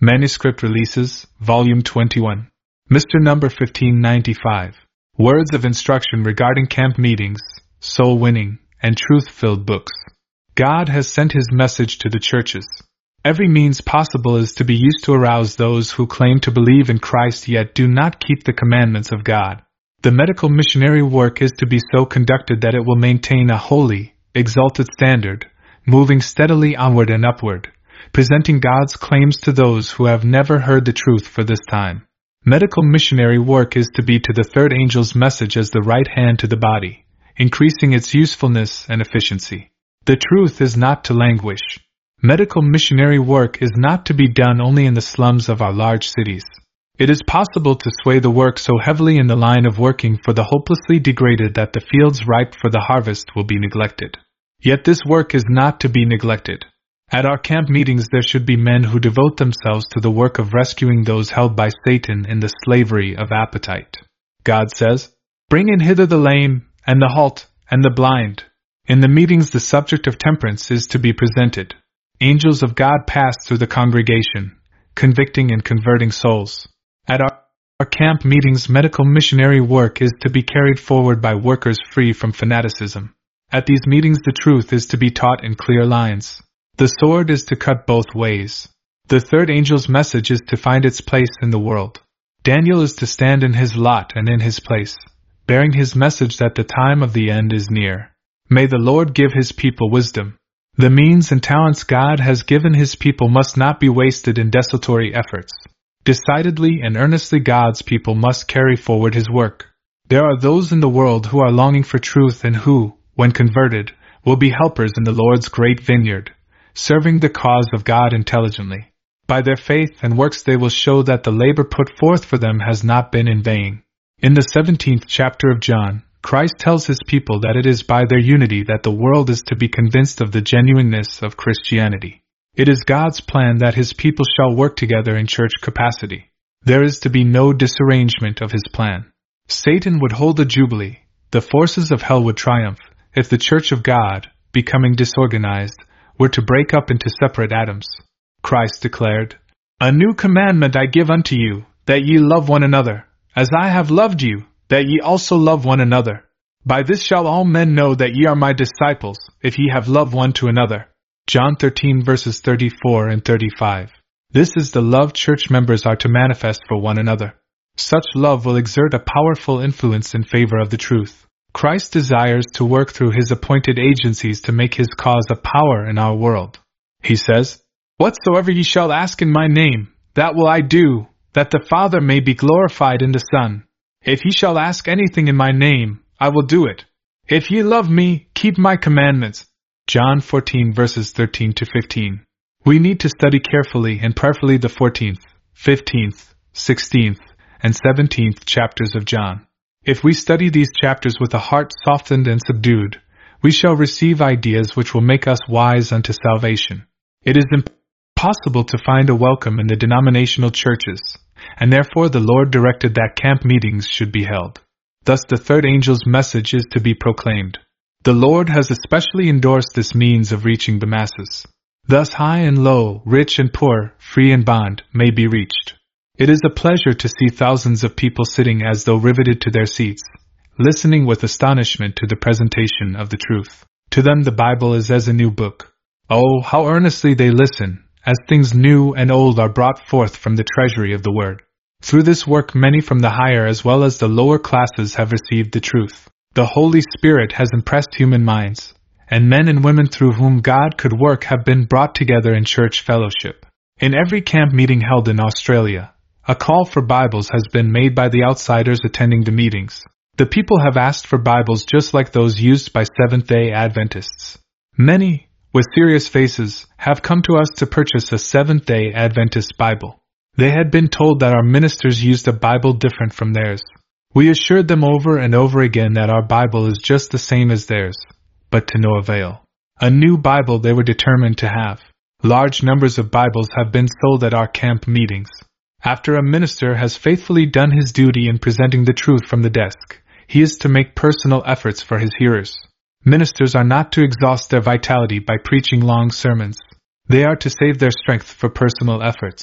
Manuscript Releases, Volume 21. Mr. Number 1595. Words of instruction regarding camp meetings, soul winning, and truth-filled books. God has sent His message to the churches. Every means possible is to be used to arouse those who claim to believe in Christ yet do not keep the commandments of God. The medical missionary work is to be so conducted that it will maintain a holy, exalted standard, moving steadily onward and upward, presenting God's claims to those who have never heard the truth for this time. Medical missionary work is to be to the third angel's message as the right hand to the body, increasing its usefulness and efficiency. The truth is not to languish. Medical missionary work is not to be done only in the slums of our large cities. It is possible to sway the work so heavily in the line of working for the hopelessly degraded that the fields ripe for the harvest will be neglected. Yet this work is not to be neglected. At our camp meetings there should be men who devote themselves to the work of rescuing those held by Satan in the slavery of appetite. God says, "Bring in hither the lame, and the halt, and the blind." In the meetings the subject of temperance is to be presented. Angels of God pass through the congregation, convicting and converting souls. At our camp meetings medical missionary work is to be carried forward by workers free from fanaticism. At these meetings the truth is to be taught in clear lines. The sword is to cut both ways. The third angel's message is to find its place in the world. Daniel is to stand in his lot and in his place, bearing his message that the time of the end is near. May the Lord give His people wisdom. The means and talents God has given His people must not be wasted in desultory efforts. Decidedly and earnestly God's people must carry forward His work. There are those in the world who are longing for truth and who, when converted, will be helpers in the Lord's great vineyard, serving the cause of God intelligently. By their faith and works they will show that the labor put forth for them has not been in vain. In the 17th chapter of John, Christ tells His people that it is by their unity that the world is to be convinced of the genuineness of Christianity. It is God's plan that His people shall work together in church capacity. There is to be no disarrangement of His plan. Satan would hold the jubilee, the forces of hell would triumph, if the church of God, becoming disorganized, were to break up into separate atoms. Christ declared, "A new commandment I give unto you, that ye love one another, as I have loved you, that ye also love one another. By this shall all men know that ye are my disciples, if ye have love one to another." John 13 verses 34 and 35. This is the love church members are to manifest for one another. Such love will exert a powerful influence in favor of the truth. Christ desires to work through His appointed agencies to make His cause a power in our world. He says, "Whatsoever ye shall ask in my name, that will I do, that the Father may be glorified in the Son. If ye shall ask anything in my name, I will do it. If ye love me, keep my commandments." John 14 verses 13 to 15. We need to study carefully and prayerfully the 14th, 15th, 16th, and 17th chapters of John. If we study these chapters with a heart softened and subdued, we shall receive ideas which will make us wise unto salvation. It is impossible to find a welcome in the denominational churches, and therefore the Lord directed that camp meetings should be held. Thus the third angel's message is to be proclaimed. The Lord has especially endorsed this means of reaching the masses. Thus high and low, rich and poor, free and bond, may be reached. It is a pleasure to see thousands of people sitting as though riveted to their seats, listening with astonishment to the presentation of the truth. To them the Bible is as a new book. Oh, how earnestly they listen, as things new and old are brought forth from the treasury of the Word. Through this work many from the higher as well as the lower classes have received the truth. The Holy Spirit has impressed human minds, and men and women through whom God could work have been brought together in church fellowship. In every camp meeting held in Australia, a call for Bibles has been made by the outsiders attending the meetings. The people have asked for Bibles just like those used by Seventh-day Adventists. Many, with serious faces, have come to us to purchase a Seventh-day Adventist Bible. They had been told that our ministers used a Bible different from theirs. We assured them over and over again that our Bible is just the same as theirs, but to no avail. A new Bible they were determined to have. Large numbers of Bibles have been sold at our camp meetings. After a minister has faithfully done his duty in presenting the truth from the desk, he is to make personal efforts for his hearers. Ministers are not to exhaust their vitality by preaching long sermons. They are to save their strength for personal efforts.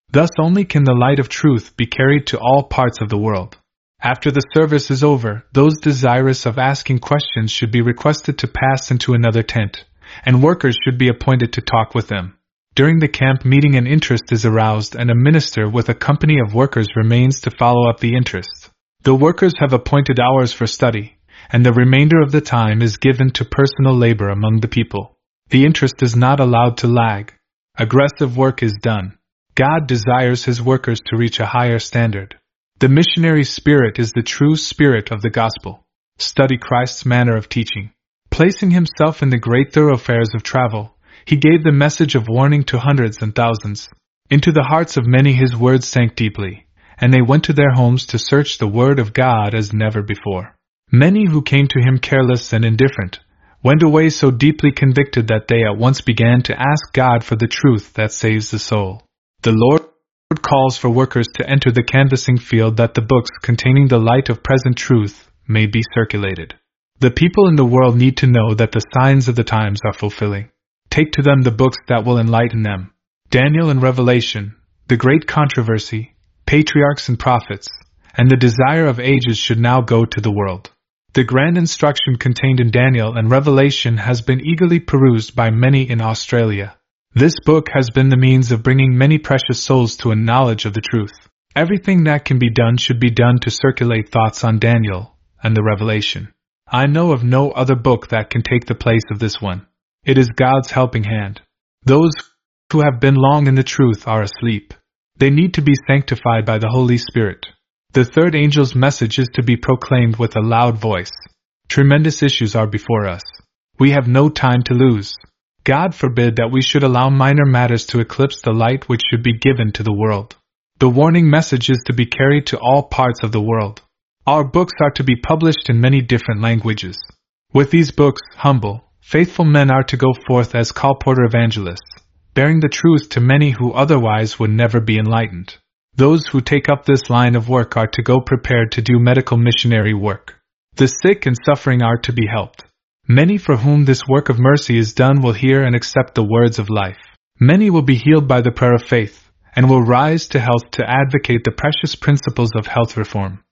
Thus only can the light of truth be carried to all parts of the world. After the service is over, those desirous of asking questions should be requested to pass into another tent, and workers should be appointed to talk with them. During the camp meeting an interest is aroused and a minister with a company of workers remains to follow up the interest. The workers have appointed hours for study, and the remainder of the time is given to personal labor among the people. The interest is not allowed to lag. Aggressive work is done. God desires His workers to reach a higher standard. The missionary spirit is the true spirit of the gospel. Study Christ's manner of teaching. Placing Himself in the great thoroughfares of travel, He gave the message of warning to hundreds and thousands. Into the hearts of many His words sank deeply, and they went to their homes to search the word of God as never before. Many who came to Him careless and indifferent went away so deeply convicted that they at once began to ask God for the truth that saves the soul. The Lord calls for workers to enter the canvassing field that the books containing the light of present truth may be circulated. The people in the world need to know that the signs of the times are fulfilling. Take to them the books that will enlighten them. Daniel and Revelation, the great controversy, patriarchs and prophets, and the desire of ages should now go to the world. The grand instruction contained in Daniel and Revelation has been eagerly perused by many in Australia. This book has been the means of bringing many precious souls to a knowledge of the truth. Everything that can be done should be done to circulate thoughts on Daniel and the Revelation. I know of no other book that can take the place of this one. It is God's helping hand. Those who have been long in the truth are asleep. They need to be sanctified by the Holy Spirit. The third angel's message is to be proclaimed with a loud voice. Tremendous issues are before us. We have no time to lose. God forbid that we should allow minor matters to eclipse the light which should be given to the world. The warning message is to be carried to all parts of the world. Our books are to be published in many different languages. With these books, humble, faithful men are to go forth as colporteur evangelists, bearing the truth to many who otherwise would never be enlightened. Those who take up this line of work are to go prepared to do medical missionary work. The sick and suffering are to be helped. Many for whom this work of mercy is done will hear and accept the words of life. Many will be healed by the prayer of faith, and will rise to health to advocate the precious principles of health reform.